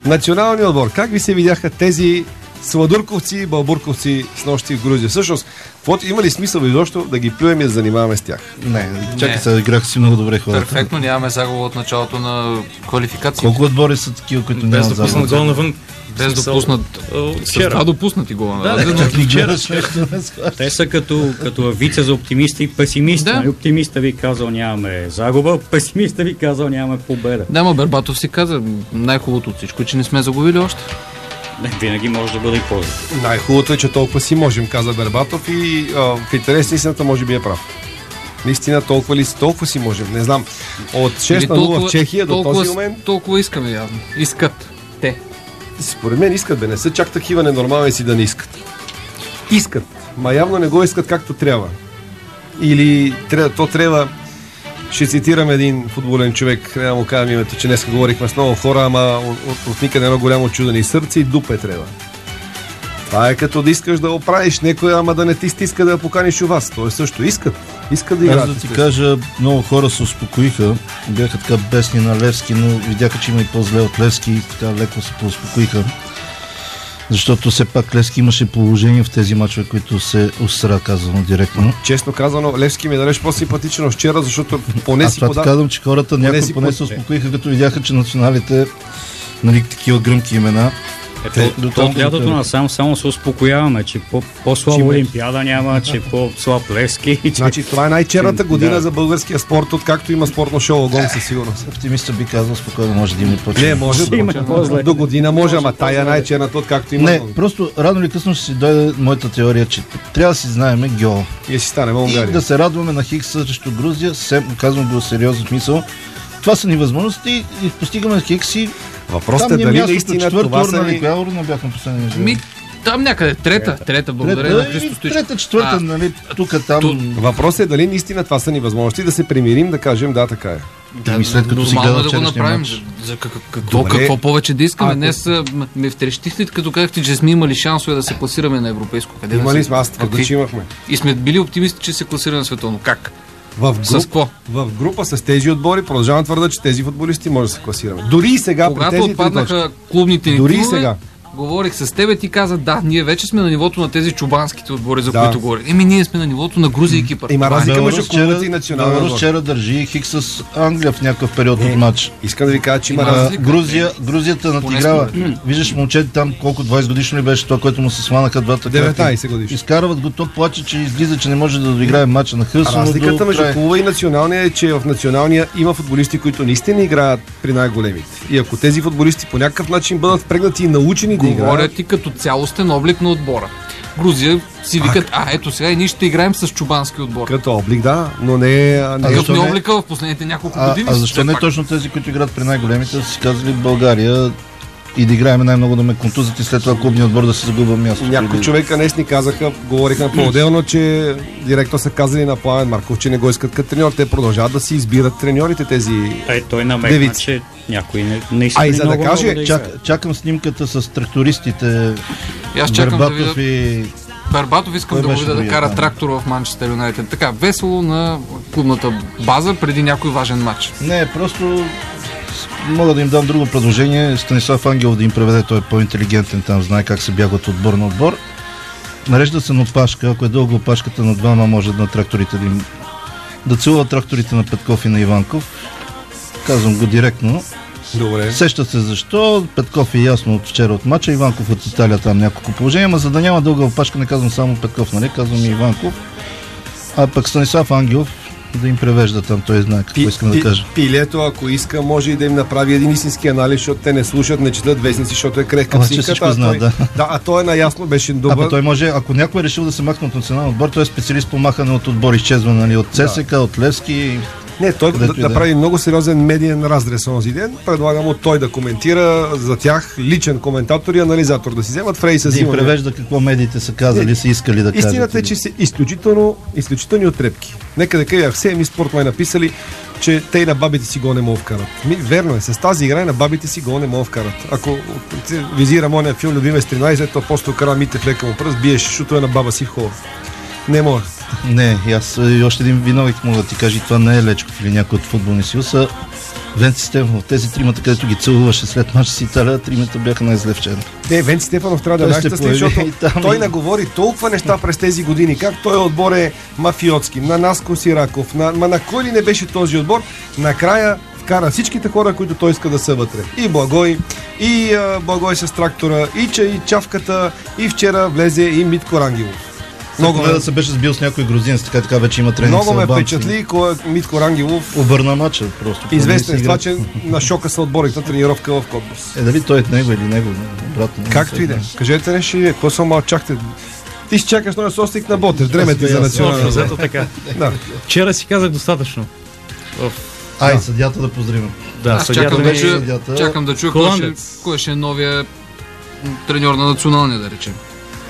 Националният отбор. Как ви се видяха тези сладурковци, балбурковци с нощи в Грузия? Всъщност, има ли смисъл изобщо да ги плюем и да занимаваме с тях? Не, чакай сега, играха си много добре хората. Перфектно, нямаме загуба от началото на квалификация. Колко отбори са такива, които нямат загуба? Без допуснат гол навън. Без допуснат... Вчера. Допуснати гола. Те са като вица за оптимисти и песимисти. Да. Оптимиста ви казал нямаме загуба, песимиста ви казал нямаме победа. Да, ма Бербатов си каза, най-хубавото от всичко, че не сме загубили още. Не, винаги може да бъде и по-добре. Най-хубавото е, че толкова си можем, каза Бербатов, и в интерес истината може би е прав. Наистина толкова си можем. Не знам. От 6-0 в Чехия до този момент... Толкова искаме явно. Искат те. Според мен искат, не са чак такива ненормални си да не искат. Искат, ма явно не го искат както трябва. Или трябва... Ще цитирам един футболен човек, не да му кажа името, че днес говорихме с много хора, ама от никъде едно голямо чудо сърце и дупе трябва. Това е като да искаш да оправиш някой, ама да не ти стиска да поканиш у вас. Той също искат да играят. Аз да ти кажа, много хора се успокоиха, бяха така бесни на Левски, но видяха, че има и по-зле от Левски и така леко се поуспокоиха. Защото все пак Левски имаше положение в тези мачове, които се усра, казано директно. Честно казано, Левски ми е далеч по-симпатичен от вчера, защото поне си подава... казвам, че хората някои поне се успокоиха, като видяха, че националите, нали, такива гръмки имена. От лятото насам само се успокояваме, че по-слаба Олимпиада няма, че по-слаб Левски. Значи това е най-черната година за българския спорт, откакто има спортно шоу Огон със сигурност. Оптимиста би казал, спокойно може да има по-черно. Не, може до година може, ама тая е най-черната, откакто има. Не, просто рано или късно ще си дойде моята теория, че трябва да си знаеме гео. И си станем Унгария. И да се радваме на Хикс срещу Грузия, казвам го сериозно смисъл. Това са ни възможности и постигаме Хикси. Въпросът е дали наистина това са ни... Коя урна бяхме последния? Там някъде, трета, благодаря на Христо Стоичков. Трета, четвърта, нали, тук, там. Въпросът е дали наистина това са ни възможности да се примирим, да кажем да, така е. Да, след като си гледал да го направим. Какво повече да искаме? Днес ме втрещихте, като казахте, че сме имали шансове да се класираме на европейско. Имали сме, аз твърда, че имахме. И сме били оптимисти, че се класираме на световно. Как? В група с тези отбори продължавам твърда, че тези футболисти може да се класираме. Дори и сега, когато отпаднаха клубните ни дори и сега. Говорих с тебе, ти каза, да, ние вече сме на нивото на тези чубанските отбори, за които говорим. Ние сме на нивото на Грузия и Кипър. Има разлика между клубите и националния отбор. Вчера държи Хикс с Англия в някакъв период от матч. Искам да ви кажа, че има разлика. Грузията надиграва. Виждаш момчето там, колко 20 годишно ли беше това, което му се сванаха двата краки. 19 годишно. Изкарват го, то плаче, че излиза, че не може да доиграе матча на Хъсън. Разликата между клуба и националния е, че в националния има футболисти, които наистина играят при най-големите. И ако тези футболисти по някакъв начин бъдат впрегнати и научени да играят, като цялостен облик на отбора. Грузия си викат, ето сега и ние ще играем с чубански отбор. Като облик, да, но не... Какъв не облика в последните няколко години? А защо не точно тези, които играят при най-големите, да си казали България и да играем най-много да ме контузят и след това клубния отбор да се загубва място? Някои човека днес ни казаха, говориха по-отделно, че директно са казали на Пламен Марков, че не го искат като треньор. Те продължават да си избират треньорите тези той намекна, че някой не иска и за да каже, чакам снимката с трактористите. Аз чакам Бербатов да видя. Бербатов искам да го видя да кара трактор в Манчестър Юнайтед. Така, весело на клубната база преди някой важен матч. Не, просто мога да им дам друго предложение. Станислав Ангелов да им преведе, той е по-интелигентен, там знае как се бяга от отбор на отбор. Нарежда се на опашка, ако е дълго опашката на двама, може на тракторите да целува тракторите на Петков и на Иванков. Казвам го директно. Добре. Сеща се защо. Петков е ясно от вчера от мача, Иванков от Италия там няколко положения, но за да няма дълга опашка не казвам само Петков, нали? Казвам и Иванков. А пък Станислав Ангелов да им превежда там, той знае какво искам да кажа. Пилето, ако иска, може и да им направи един истински анализ, защото те не слушат, не четат вестници, защото е крехка психиката. А той е наясно, беше добър. Той може, ако някой е решил да се махне от национален отбор, той е специалист по махане от отбор, изчезване, нали, от ЦСК, от Левски. Не, той да прави много сериозен медиен разрез онзи ден. Предлагам от той да коментира за тях, личен коментатор и анализатор да си вземат. Фрей с им превежда какво медиите са казали, са искали да кажат. Истината е, че са изключителни отрепки. Нека да кажа, всеми спорт май написали, че те и на бабите си го не могат вкарат. Верно е, с тази игра и на бабите си го не могат вкарат. Ако визирам ония филм Любиме с 13, то просто кара Митев лека му пръст, биеш шутове на баба си в хола. Не може. Не, аз и още един виновник мога да ти кажа, това не е Лечков или някой от футболни съюз, Венци Стефанов, тези тримата, където ги целуваше след мача с Италия, тримата бяха най-зле вчера. Не, Венци Стефанов трябва да е най-щастлив, защото той наговори толкова неща през тези години, как той отбор е мафиотски, на Наско Сираков, на кой ли не беше този отбор, накрая вкара всичките хора, които той иска да са вътре. И Благой, и Благой с трактора, и Чавката, и вчера влезе и Митко Рангелов. Много да се беше сбил с някой грузинец, така вече има тренинг. Много ме впечатли, Митко Рангелов обърна мача просто. Известен с това, че на шока са отборите на тренировка в Котбус. Дали той е него или него, обратно. Както и да. Кажете нещо и вие, какво са малчахте? Ти си чакаш на собственик на Ботев, дремете за национална. Зато така. Вчера си казах достатъчно. Съдията да поздравим. Да, чакам да чуя кой ще е новия треньор на националния, да речем.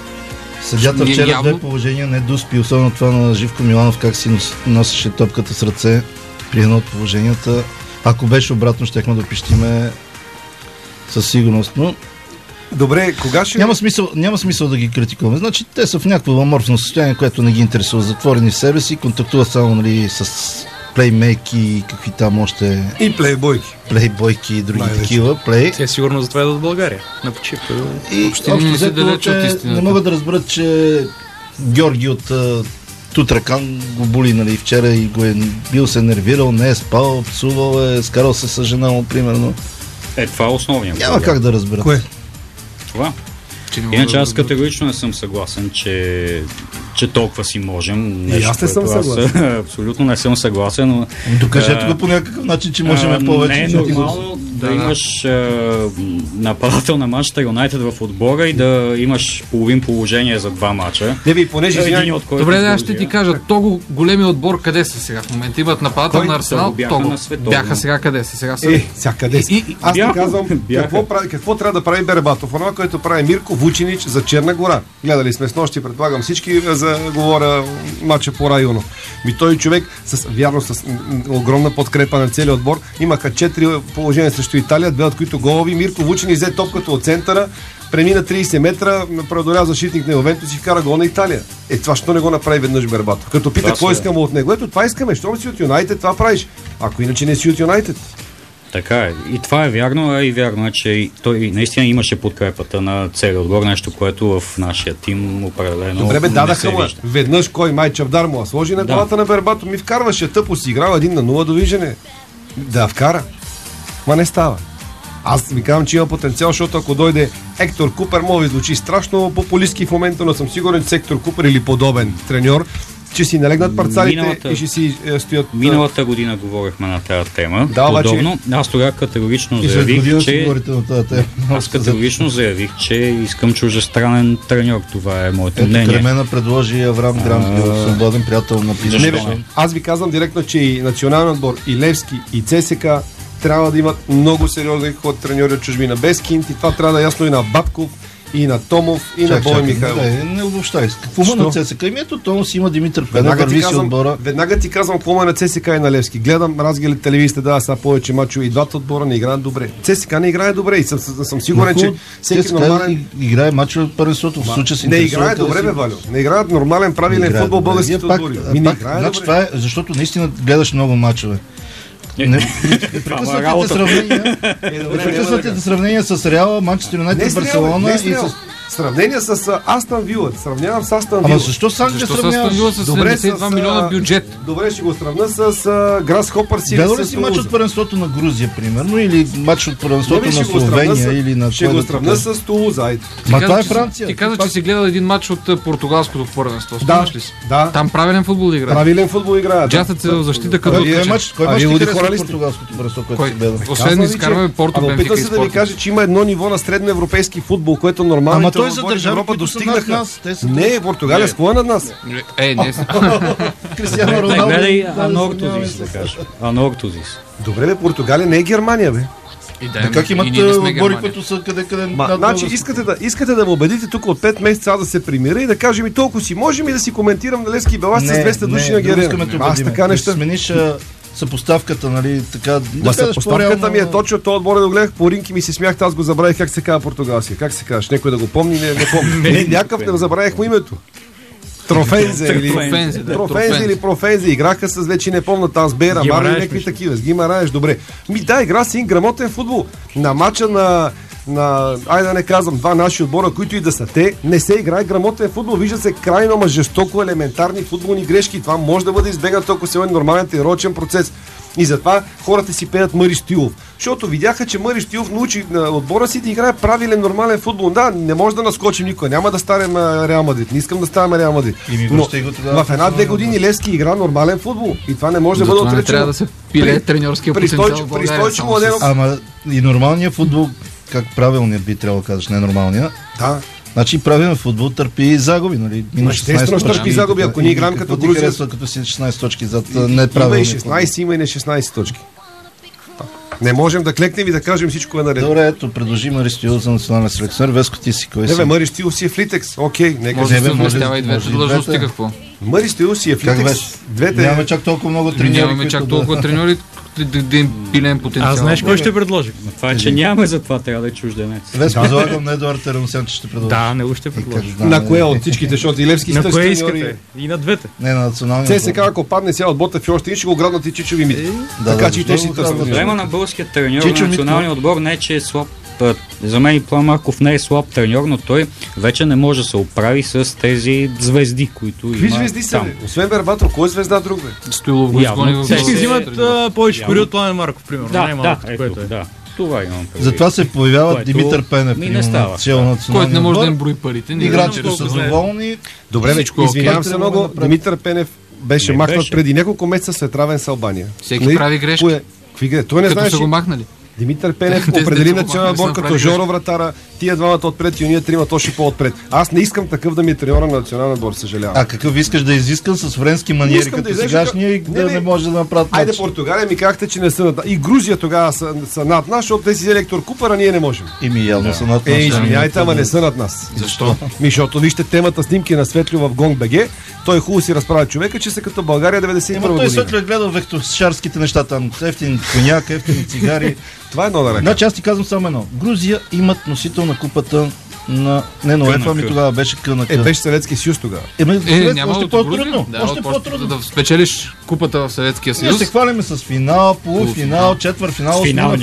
Съдята вчера две положения не доспи, особено това на Живко Миланов, как си носеше топката с ръце при едно от положенията. Ако беше обратно, щехме да пищиме със сигурност, но добре, кога ще... Няма смисъл да ги критикуваме. Значи те са в някакво аморфно състояние, което не ги интересува. Затворени в себе си, контактуват само с плеймейки и какви там още... И плейбойки. Плейбойки и други такива. Те сигурно затова идват в България. На почивка. И общо не могат да разберат, че Георги от Тутракан го боли, нали, вчера и го е бил се нервирал, не е спал, псувал е, скарал се с жена му, примерно. Това е основният. Няма как да разберат. Кое? Това. Иначе аз категорично не съм съгласен, че толкова си можем. И аз не съм съгласен. Абсолютно не съм съгласен, но... Докажете го по някакъв начин, че можем повече. Не е нормално да имаш нападател на Манчестър Юнайтед в отбора и да имаш половин положение за два мача. Добре, аз ще ти кажа, Того големия отбор къде са сега? В момента имат нападател на Арсенал, Того. Бяха сега къде са? Сега са... къде са? Аз ти казвам, какво трябва да прави Бербатов? Това, което прави Мирко Вучинич за Черна гора. Гледали сме с нощи, предполагам всички за говоря матча по районо. Той човек вярно с огромна подкрепа на целия отбор. Имаха 4 положения срещу Италия, 2 от които голови. Мирко Вучинич взе топката от центъра, премина 30 метра, преодоля защитник на Ювентус и вкара гол на Италия. Това що не го направи веднъж Бербатов? Като пита какво искаме от него. Ето това искаме. Щом си от Юнайтед, това правиш. Ако иначе не си от Юнайтед. Така е. И това е вярно, а и вярно е, че той наистина имаше подкрепата на целия отбор, нещо, което в нашия тим определено. Добре, дадаха му. Веднъж кой май Чавдар му сложи на главата на Бербатов, ми вкарваше тъпо си играл 1-0 довиждане. Да, вкара. Ма не става. Аз ви казвам, че има потенциал, защото ако дойде Ектор Купер, може да звучи страшно популистски в момента, но съм сигурен, че Ектор Купер или подобен треньор че си налегнат парцалите и ще си стоят... Миналата година говорихме на тази тема. Да, подобно. Аз тогава категорично заявих, че искам чуждестранен треньор. Това е моето мнение. Кремена предложи Аврам Грант, свободен приятел на Пиза. Аз ви казвам директно, че и национален отбор, и Левски, и ЦСК трябва да имат много сериозен ход треньори от чужбина. Без Кинти, това трябва да е ясно и на Бабков, и на Томов, и на Бой Михайлов. Не обобщай. Какво на ЦСКА? Ето Томов има Димитър Пенев, върви си отбора. Веднага ти казвам какво на ЦСКА и на Левски. Гледам разгледи телевизията, да, са повече мачове и двата отбора не играят добре. ЦСКА не играе добре и съм сигурен, че всеки нормален... играе мачове от първенството. В случая си не играе добре, бе, Валю. Не играят нормален, правилен футбол българските отбори. Това е, защото наистина гледаш много мачове. Прекъснатите сравнения с Реала, Манчестър Юнайтед, Барселона и с... Сравнение с Астън Вила. Сравнявам с Астън Вила. Ама защо с Англия сравняваш? Добре, с 72 милиона бюджет. Добре, ще го сравня с Грасхопър Сили. Гледал ли си мач от първенството на Грузия, примерно, или мач от първенството на Словения, или на... Ще го сравня с Тулуза. Ма това е Франция. Ти каза, че си гледал един мач от португалското първенство. Спомняш ли си? Да. Там правилен футбол играят. Правилен футбол играят. Джастът се в защита като мач. Кой мач ти харесва португалското първенство, което си гледал? Освен да изкарваме Порто, Бенфика и Спортинг. Опитам се да ви кажа, че има едно ниво на средноевропейски футбол, което нормално достигнаха. Не, Португалия с кого е над нас? Не. Кристиано Роналдо. Гледай Анортозис, да кажа. Анортозис. Добре, бе, Португалия не е Германия, бе. Как имат отбори, които са къде значи искате да ме убедите тук от 5 месеца да се примира и да кажем и толкова си можем и да си коментирам на Левски и Белас с 200 души на Герена. Аз така неща. Смениш съпоставката, нали, така... Съпоставката ми е точно този отбор, да гледах по ринки ми се смях, аз го забравих как се казва португалски. Как се казваш? Някой да го помни? Не помни. Някакъв не забравих му името. Трофензе или Профензе. Играха с вече не помня там с Бейра, Мара и някакви такива. С Гимараеш, добре. Да, игра си грамотен футбол. На матча на айде да не казвам, два наши отбора, които и да са те, не се играе грамотен футбол. Вижда се крайно, ама жестоко елементарни футболни грешки. Това може да бъде избегнато, ако се води нормален тренировъчен процес. И затова хората си пеят Мари Стоилов. Защото видяха, че Мари Стоилов научи отбора си да играе правилен, нормален футбол. Да, не може да наскочим никога. Няма да станем Реал Мадрид. Не искам да ставаме Реал Мадрид. Но в една-две години Левски игра нормален футбол. И това не може да бъде отречено. Трябва да се пиле треньорския потенциал в България. Ама и нормалният футбол, как правилният би трябвало да кажеш, не нормалния. Да. Значи правилен футбол търпи и загуби, нали? Има 16 точки загуби, ако ние играем като Грузия. Харесва, като си 16 точки зад неправилни. Има и 16, има и не 16 точки. Не можем да клекнем и да кажем всичко е наред. Добре, ето, предложи Мари Стоилов за национален селекционер. Веско, ти си кой си? Мари Стоилов си е в Литекс. Окей, нека може да съвместява и двете длъжности, какво? Мари Стоилов си е в Литекс. Нямаме чак толкова много треньори. Нямаме чак толкова треньори, да им пилен потенциал. Аз знаеш кой ще предложи? Това е, че нямаме, затова трябва да е чужденец. Веско, залагам на Едуард Тераносян, че ще предложи. Да, него ще предложи. На кое от всичките, защото и Левски на кое искате? И на двете. Не, на националния. ЦСКА, ако падне сега от Ботев и още ще го граднат и Чичо Мит. Така че и те си търсят. Проблема на българския треньор на националния отбор не е, че е слаб. За мен и План Марков не е слаб треньор, но той вече не може да се оправи с тези звезди, които има. Какви звезди са? Освен Бербатов, кой е звезда друг бе? Стоилов го изгони в всички взимат повече пари от Пламен Марков, примерно. Да, това имам предвид. Затова се появява Димитър Пенев, който не може да им брои парите. Играчите са доволни. Добре, извинявам се много. Димитър Пенев беше махнат преди няколко месеца след равен с Албания. Всеки прави грешки. Той не знаеше. Като са го махнали. Димитър Пенев определи национален отбор като Жоро вратара, тия двамата отпред и уния тримата още по-отпред. Аз не искам такъв да ми е треньора на национален отбор, съжалявам. А какъв искаш да изискам с френски маниери като сегашния и да не може да направят матч? Айде, Португалия ми казахте, че не са над нас. И Грузия тогава са над нас, защото те си взели Ектор Купър, а ние не можем. Явно са над нас. Извиняйте, ама не са над нас. Защо? Защото вижте темата снимки на Светлю в Гонг.бг. Той хубаво си разправя човека, че са като България 91 година. Той Светлю е гледал вехтошарските неща там. Ефтин коняк, ефтини цигари. Това е едно да река. Значи аз ти казвам само едно. Грузия имат носител на купата на... Не на УЕФА, ми тогава беше КНК. Беше Съветски съюз тогава. Няма още по-трудно. Още по-трудно. Да спечелиш купата в Съветския съюз. Ние се хвалиме с финал, полуфинал, четвърфинал,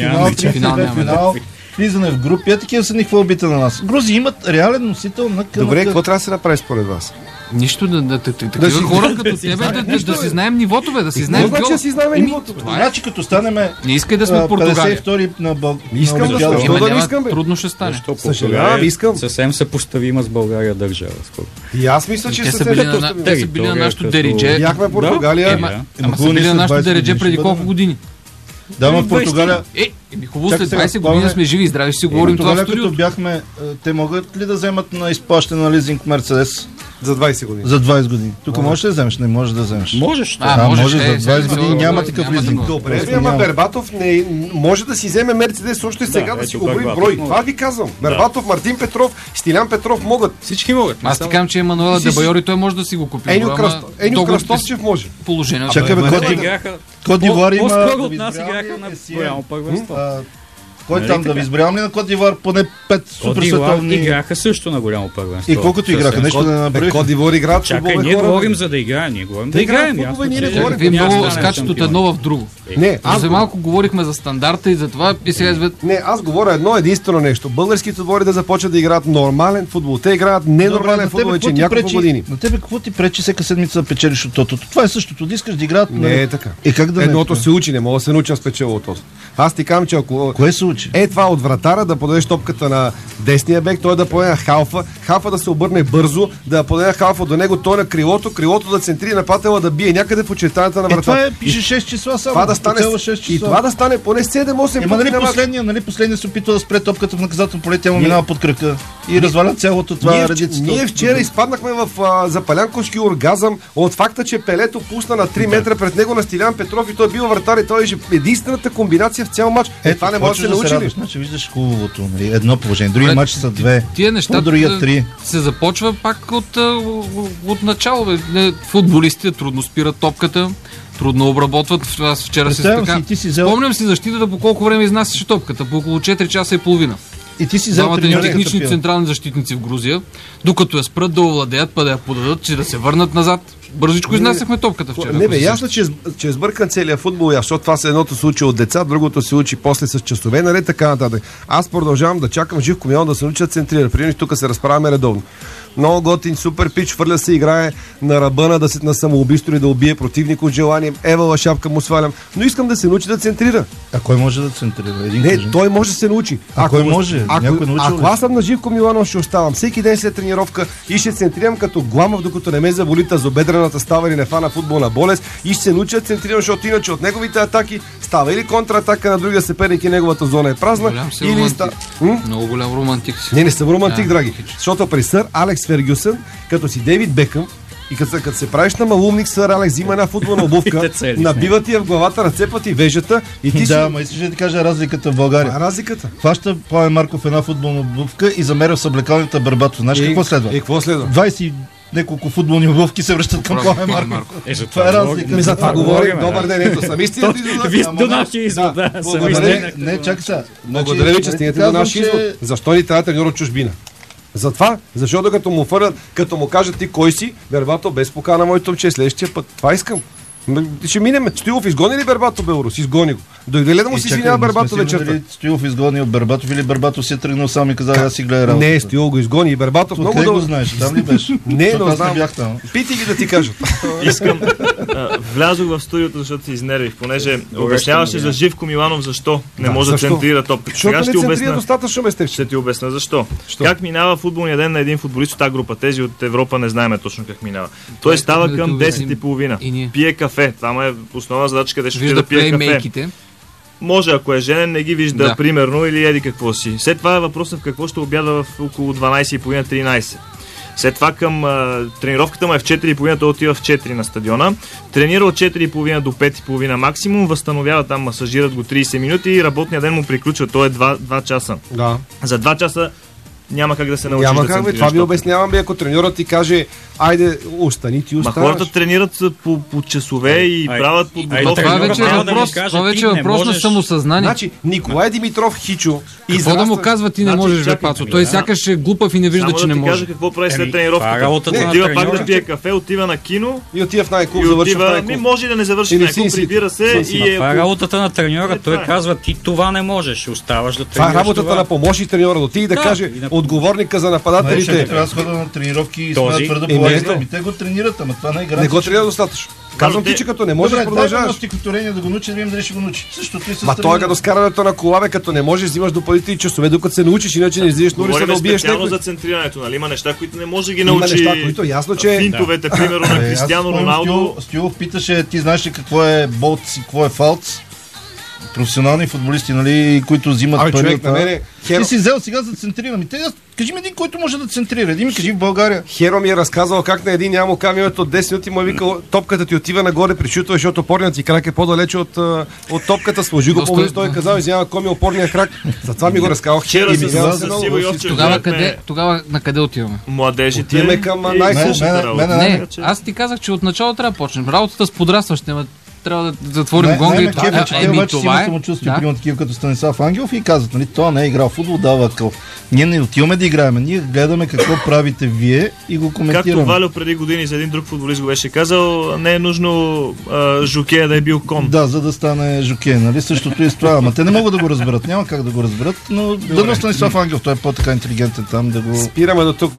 финал, влизане в групи. Такива са ни хвалбите на нас. Грузия имат реален носител на КНК. Добре, какво трябва да се направи според вас? Нищо, такива хора като тебе да си знаем нивото, бе, да си знаем гол. Да си знаем нивото. Значи като станеме не искай да сме в Португалия. 52 на Искам да искам, бе. Трудно ще стане. Съжалявам, искам. Съвсем съпоставима с България държава. И аз мисля, че те са били на нашото дередже. Бяхме в Португалия. Ама са били на нашото дередже преди колко години? Да, в Португалия. Хубаво след 20 години сме живи и здрави, ще си говорим това в студиото. Като бяхме, те могат ли да вземат на изплащане на лизинг Мерцедес? За 20 години. За 20 години. Тук можеш ли да вземеш? Не можеш да вземеш. Можеш. Може за 20 години няма такъв лизинг. Добре, ама Бербатов не може да си вземе Мерцедес още и сега да си го брои. Това ви казвам. Бербатов, Мартин Петров, Стилян Петров могат. Всички могат. Аз ти казвам, че Емануела Дебайори той може да си го купи. Еню Кръстовчев може. Положението. Чакай, Кот д'Ивуар има... По-скоро от нас играха на голямо първенство. Кой там да ви изберем ли на Кот д'Ивуар поне 5 суперсветовни? Играха също на голямо първенство. И колкото играха, нещо не направиха. Кот д'Ивуар играят. Чакай, ние говорим за да играем, ние говорим да играем. Вие много скачат от едно в друго. Не, аз за малко говорихме за стандарта и за това и сега не, аз говоря едно единствено нещо. Българските отбори да започнат да играят нормален футбол. Те играят ненормален футбол вече няколко години. На тебе какво ти пречи всяка седмица да печелиш от тотото? Това е същото. Да искаш да играят. Не е така. Как да едното се учи, не мога да се науча спечела от тото. Аз ти казвам, че ако... Кое се учи? Това от вратара да подадеш топката на десния бек, той да подаде на халфа да се обърне бързо, да подаде халфа до него, той на крилото да центри нападателя да бие някъде в очертанията на вратата. Това пише 6 числа само. Това да стане 6 числа. И това да стане поне 7-8 пъти. Последния се опитва да спре топката в наказателно поле, тя му минава под кръка и разваля цялото това редица. Ние вчера изпаднахме в запалянковски оргазъм от факта, че Пелето пусна на 3 метра пред него на Стилян Петров и той бил вратар и той е единствената комбинация в цял матч. Това не може да се научи. Значи виждаш хубавото, едно положение. Другия матч са 2. Тия неща се започва пак от начало. Футболистите трудно спират топката, трудно обработват. Аз вчера си така. Спомням си защитата по колко време изнасяше топката. По около 4 часа и половина. И ти си взел двамата ни технични централни защитници в Грузия, докато я спрат да овладеят, па да я подадат, че да се върнат назад. Бързичко изнасяхме топката вчера. Не бе, ясно, че е сбъркан целият футбол, защото това се едното се учи от деца, другото се учи после с часове, нали така нататък. Аз продължавам да чакам Живко Миланов да се научи да центрира. Примерно тук се разправяме редовно. Много готин, супер пич, хвърля се, играе на ръба на самоубийство и да убие противник от желание. Евала шапка му свалям. Но искам да се научи да центрира. А кой може да центрира? Той може да се научи. Кой може? Ако аз съм на Живко Миланов, ще оставам всеки ден след тренировка и ще центрирам като Гламов, докато не ме заболи тазобедрената става или не фана футболна болест и ще се науча да центрирам, защото иначе от неговите атаки става или контратака на другия съперник и неговата зона е празна. Много голям романтик си. Не съм романтик, драги. Защото при сър Алекс Фергюсън, като си Дейвид Бекъм и като се правиш на малумник, сър Алекс взима една футболна обувка, набива ти я в главата, разцепва ти вежата и ти ма искаш да ти кажа разликата в България. Разликата. Фаща Пламен Марков една футболна обувка и замеря в съблекалната Бербатов. Знаеш какво следва? Какво следва? 20 неколко футболни обувки се връщат към Пламен Марков. Това е разлика. За това говорим. Добър ден, ето сами стигнете до нашия извод. Не, чакай сега. Благодаря ви, че стигнете до нашия извод. Защо ни трябва треньор от чужбина? Затова, защото като му фърнат, като му кажат ти кой си, Бербатов без покана моето момче, следващия път. Това искам. Ще минем. Стоилов изгони ли Бербатов Белорус? Изгони го. Дойде ли да му си извинява Бербатов вечерта? Дали Стоилов изгонил Бербатов или Бербатов си е тръгнал сам и казал, аз си гледа работа? Не, Стоилов го изгони и Бербатов много да го знаеш, там ли беше? Не, но знам. Пити ги да ти кажат. Искам. Влязох в студиото, защото се изнервих, понеже обясняваше за Живко Миланов защо не може да центрира топката. Сега ще ти обясня. Ще ти обясня защо. Как минава футболния ден на един футболист от тази група? Тези от Европа не знаем точно как минава. Той става към 10:30. Пие кафе. Това е основна задача, къде ще да пие кафе. Може, ако е женен, не ги вижда, примерно, или еди какво си. След това е въпросът в какво ще обяда в около 12:30-13. След това към тренировката му е в 4:30, той отива в 4 на стадиона. Тренира от 4:30 до 5:30 максимум, възстановява там, масажират го 30 минути и работният ден му приключва. То е 2 часа. Да. За 2 часа няма как да се научиш да центрираш. Няма как, това ви обяснявам, ако треньорът ти каже, айде, остани, ти оставаш. Хората тренират по часове и правят подготовка. Това вече е въпрос на самосъзнание. Значи, Николай Димитров Хичо. Какво да му казва, ти не можеш, бе, Пацо? Той сякаш е глупав и не вижда, че не може. Кажа какво прави след тренировката. Отива пак да пие кафе, отива на кино. И отива в най-клуб, завършва в най-клуб. Може да не завърши в най-клуб, прибира се. Това е работата на треньора. Той казва, ти това не можеш, оставаш да тренираш. Това е работата на помощник треньора. Да отиде да каже отговорника за нападателите. Трябва да сходя на тренировки и сме твърда полезна. Те го тренират, ама това не е гаранция. Не го тренира достатъчно. Казвам ти, че като не можеш, продължаваш. Добре, стихотворение да го научи, да видим дали ще го научи. Същото и с Ма той като скарането на колаве, като не можеш, взимаш допълнителни часове, докато се научиш, иначе не излизаш на улица да убиеш някой. Специално за центрирането, нали? Има неща, които не може да ги научи. Има неща, които ясно, че финтовете, примерно на Кристиано Роналдо. Стилов питаше, ти знаеш ли какво е болц и какво е фалц? Професионални футболисти, нали, които взимат пари. Ти си взел сега за центриране. Кажи ми един, който може да центрира. Един ми кажи в България. Херо ми е разказал как на един няма камионът от 10 минути му е викал, топката ти отива нагоре, пришутва, защото опорният ти крак е по-далече от топката. Сложи го по-близо, той казал, извинява, коми опорния крак. Затова ми го разказал. Тогава на къде отиваме? Младежите. Отиваме към най-сложната. Не, аз ти казах, че отначало трябва да почнем. Работата с подрастващите, трябва да затворим гонга и това. Обаче си има самочувствие, примерно такива като Станислав Ангелов и казват, нали, това не е играл футбол, дава акъл. Ние не отиваме да играем, ние гледаме какво правите вие и го коментираме. Както Валю преди години за един друг футболист го беше казал, не е нужно Жокея да е бил кон. Да, за да стане Жокея, нали, същото и с това. Ама те не могат да го разберат, няма как да го разберат, но дано Станислав Ангелов, той е по-така интелигентен там да го... Спираме до тук.